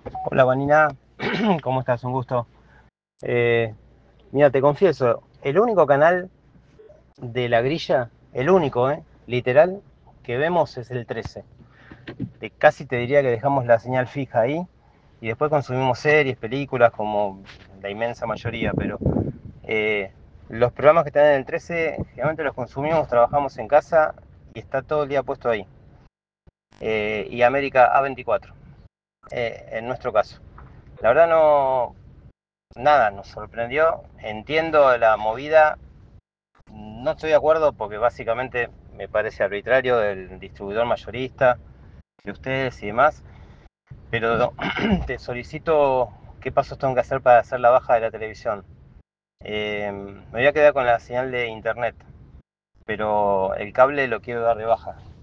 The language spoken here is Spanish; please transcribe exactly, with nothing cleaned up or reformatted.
Hola, Vanina, ¿cómo estás? Un gusto. Eh, mira, te confieso, el único canal de la grilla, el único, eh, literal, que vemos es el trece. De, casi te diría que dejamos la señal fija ahí y después consumimos series, películas, como la inmensa mayoría, pero eh, los programas que están en el trece generalmente los consumimos, trabajamos en casa y está todo el día puesto ahí. Eh, y América A veinticuatro, eh, en nuestro caso. La verdad no, nada, nos sorprendió. Entiendo la movida. No estoy de acuerdo porque básicamente me parece arbitrario del distribuidor mayorista, de ustedes y demás. Pero te solicito qué pasos tengo que hacer para hacer la baja de la televisión. Eh, me voy a quedar con la señal de internet, pero el cable lo quiero dar de baja.